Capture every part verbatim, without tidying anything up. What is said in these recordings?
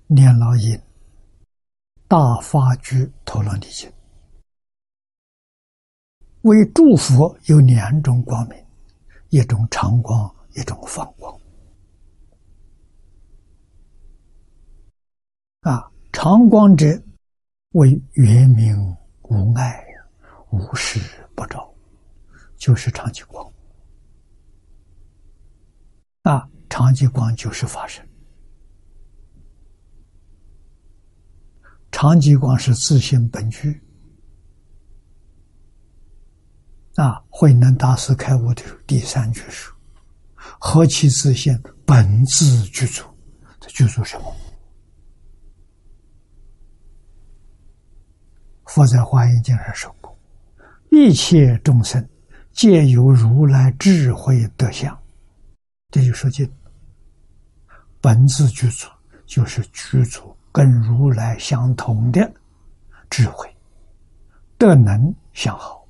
念老引大发居陀罗尼经，为诸佛有两种光明，一种常光，一种放光。啊，常光者为圆明无碍，无事不着，就是常寂光。啊，常寂光就是法身。常寂光是自性本具。啊，慧能大师开悟的第三句说：“何其自性，本自具足。”这具足什么？佛在华严经上说过：“一切众生皆有如来智慧德相。”这就说尽，本自具足，就是具足跟如来相同的智慧，德能相好。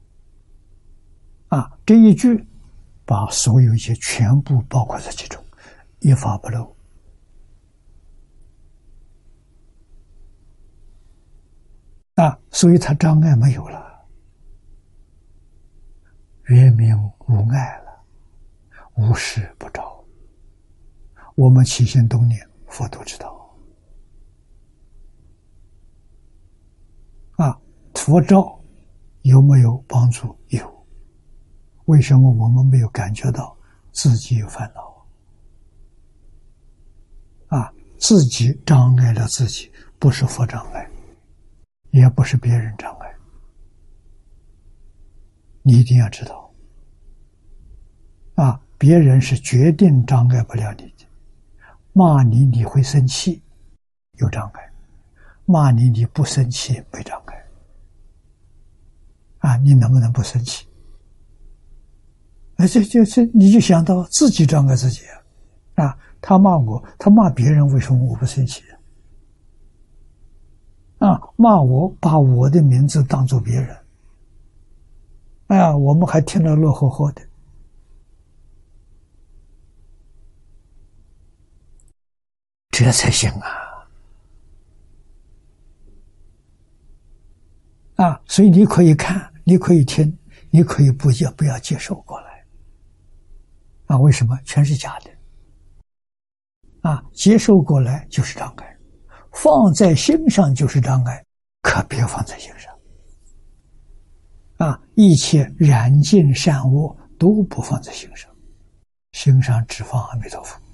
啊，这一句把所有一切全部包括在其中，一法不漏。啊，所以他障碍没有了，圆明无碍了，无事不着。我们起心动念，佛都知道。啊，佛照有没有帮助？有。为什么我们没有感觉到自己有烦恼？啊，自己障碍了自己，不是佛障碍，也不是别人障碍。你一定要知道，啊，别人是决定障碍不了你的。骂你你会生气，有障碍；骂你你不生气，没障碍。啊，你能不能不生气？哎，这这这，你就想到自己障碍自己啊！啊，他骂我，他骂别人，为什么我不生气？啊，骂我，把我的名字当作别人，哎呀，我们还听了乐呵呵的。这才行啊！啊，所以你可以看，你可以听，你可以不要不要接受过来。啊，为什么？全是假的。啊，接受过来就是障碍，放在心上就是障碍，可别放在心上。啊，一切染尽善恶都不放在心上，心上只放阿弥陀佛。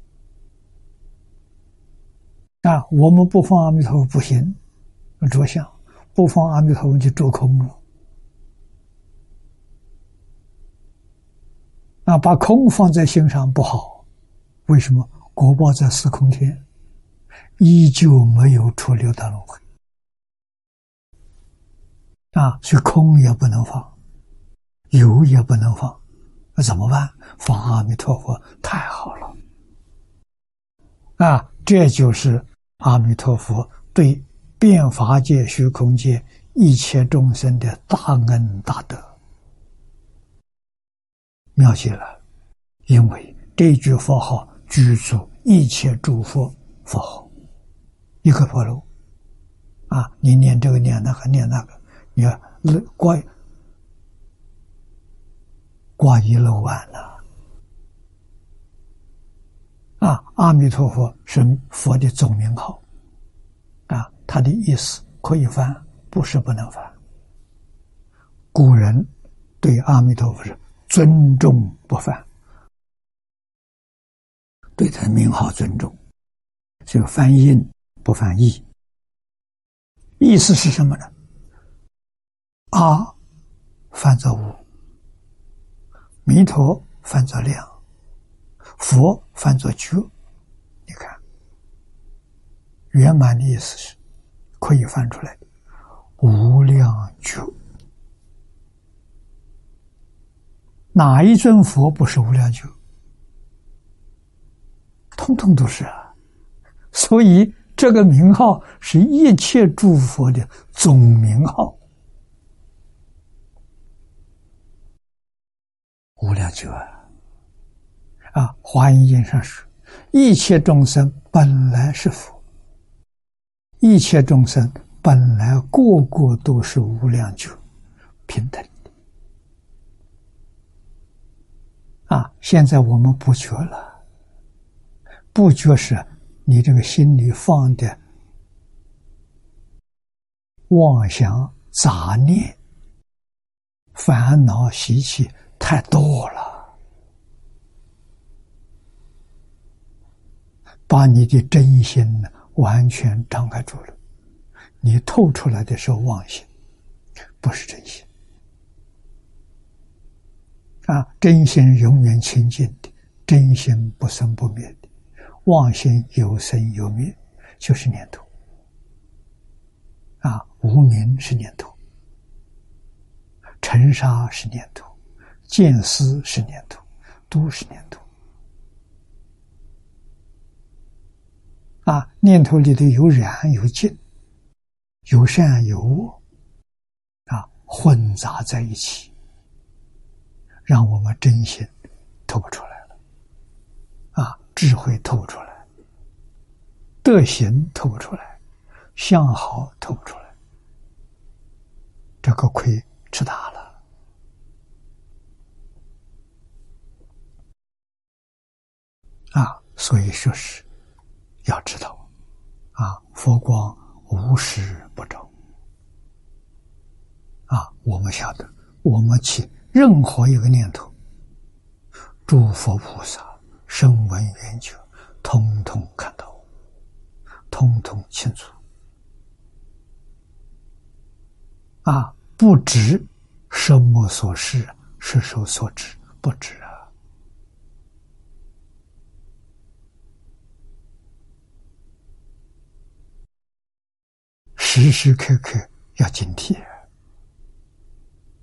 啊，我们不放阿弥陀佛不行，着相；不放阿弥陀佛就着空了。啊，把空放在心上不好，为什么？果报在四空天，依旧没有出六道轮回。啊，所以空也不能放，有也不能放，那怎么办？放阿弥陀佛太好了。啊，这就是阿弥陀佛对遍法界、虚空界一切众生的大恩大德。妙极了，因为这句佛号具足一切诸佛佛号，一个佛漏啊！你念这个念那个念那个，你要挂挂一漏万了啊！阿弥陀佛是佛的总名号啊，他的意思可以翻，不是不能翻。古人对阿弥陀佛是尊重不犯，对他的名号尊重，这个翻音不翻译。意思是什么呢？阿翻作无，弥陀翻作量，佛翻作觉。你看，圆满的意思是可以翻出来的无量觉。哪一尊佛不是无量觉？通通都是啊！所以这个名号是一切诸佛的总名号，无量觉啊！啊，华严经上说，一切众生本来是佛， 一切众生本来个个都是无量觉，平等的。啊，现在我们不觉了，不觉是你这个心里放的妄想、杂念、烦恼、习气太多了，把你的真心完全张开住了。你透出来的是妄心，不是真心。啊，真心永远清净的，真心不生不灭的，妄心有生有灭，就是念头。啊，无明是念头，尘沙是念头，见思是念头，都是念头。啊，念头里头有染有净，有善有恶，啊，混杂在一起，让我们真心透不出来了。啊，智慧透不出来，德行透不出来，相好透不出来，这个亏吃大了。啊，所以说是要知道，啊，佛光无时不照。啊，我们晓得，我们起任何一个念头，诸佛菩萨声闻缘觉，通通看到，通通清楚。啊，不知什么所示，是受所知，不知啊。时时刻刻要警惕。